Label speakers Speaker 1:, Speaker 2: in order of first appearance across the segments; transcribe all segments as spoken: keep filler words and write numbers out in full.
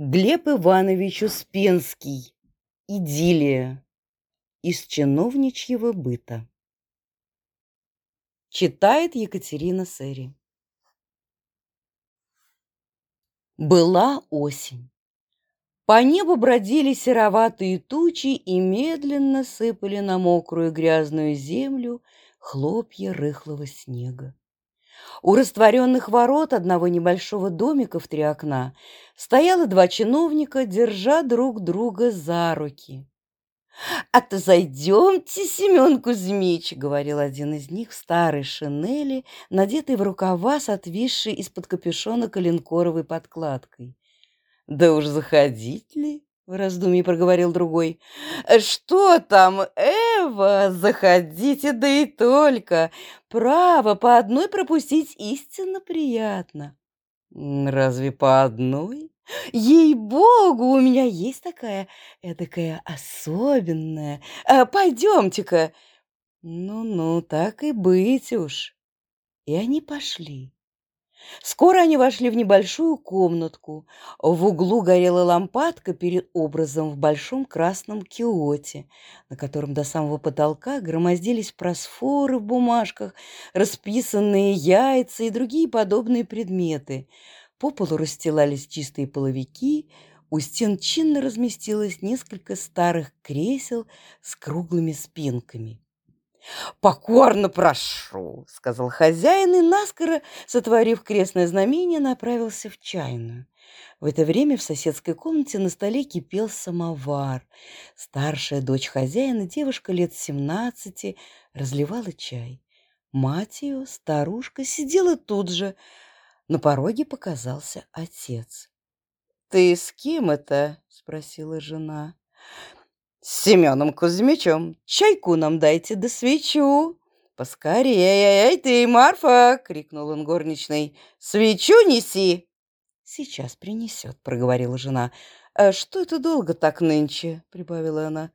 Speaker 1: Глеб Иванович Успенский. Идиллия. Из чиновничьего быта. Читает Екатерина Сэри. Была осень. По небу бродили сероватые тучи и медленно сыпали на мокрую грязную землю хлопья рыхлого снега. У растворенных ворот одного небольшого домика в три окна стояло два чиновника, держа друг друга за руки. «А-то зайдемте, Семен Кузьмич», — говорил один из них в старой шинели, надетой в рукава с отвисшей из-под капюшона коленкоровой подкладкой. «Да уж заходить ли?» — в раздумье проговорил другой. «Что там, Эва, заходите, да и только. Право, по одной пропустить истинно приятно». «Разве по одной? Ей-богу, у меня есть такая, эдакая особенная. А, пойдемте-ка». «Ну-ну, так и быть уж». И они пошли. Скоро они вошли в небольшую комнатку. В углу горела лампадка перед образом в большом красном киоте, на котором до самого потолка громоздились просфоры в бумажках, расписанные яйца и другие подобные предметы. По полу расстилались чистые половики, у стен чинно разместилось несколько старых кресел с круглыми спинками. «Покорно прошу», — сказал хозяин и, наскоро сотворив крестное знамение, направился в чайную. В это время в соседской комнате на столе кипел самовар. Старшая дочь хозяина, девушка лет семнадцати, разливала чай. Мать ее, старушка, сидела тут же. На пороге показался отец. «Ты с кем это?» — спросила жена. «С Семеном Кузьмичем. Чайку нам дайте, да свечу». «Поскорее, эй ты, Марфа!» — крикнул он горничной. «Свечу неси!» «Сейчас принесет», — проговорила жена. «А что это долго так нынче?» — прибавила она.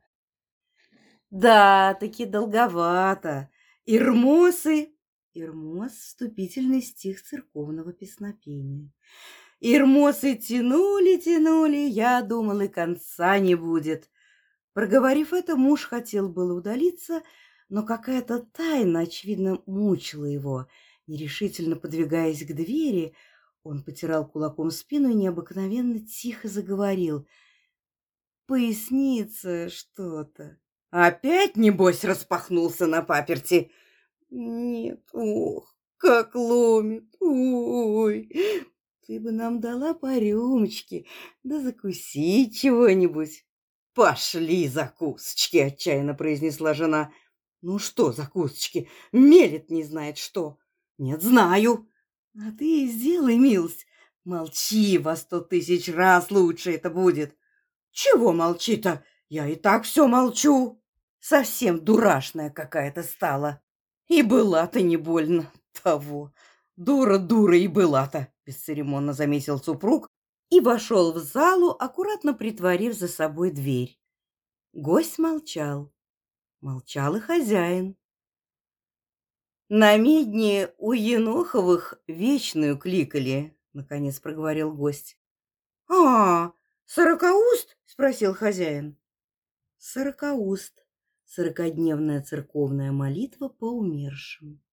Speaker 1: «Да, таки долговато. Ирмосы...» Ирмос — вступительный стих церковного песнопения. «Ирмосы тянули-тянули, я думал, и конца не будет». Проговорив это, муж хотел было удалиться, но какая-то тайна, очевидно, мучила его. Нерешительно подвигаясь к двери, он потирал кулаком спину и необыкновенно тихо заговорил. «Поясница что-то». «Опять, небось, распахнулся на паперти?» «Нет, ох, как ломит, ой, ты бы нам дала по рюмочке, да закусить чего-нибудь». «Пошли закусочки!» — отчаянно произнесла жена. «Ну что закусочки? Мелет не знает что». «Нет, знаю». «А ты сделай милость. Молчи, во сто тысяч раз лучше это будет». «Чего молчи-то? Я и так все молчу». «Совсем дурашная какая-то стала. И была-то не больно того. Дура-дура и была-то», — бесцеремонно заметил супруг, и вошел в залу, аккуратно притворив за собой дверь. Гость молчал. Молчал и хозяин. «На медне у Еноховых вечную кликали», — наконец проговорил гость. «А, сорокауст?» — спросил хозяин. «Сорокауст. Сорокодневная церковная молитва по умершим».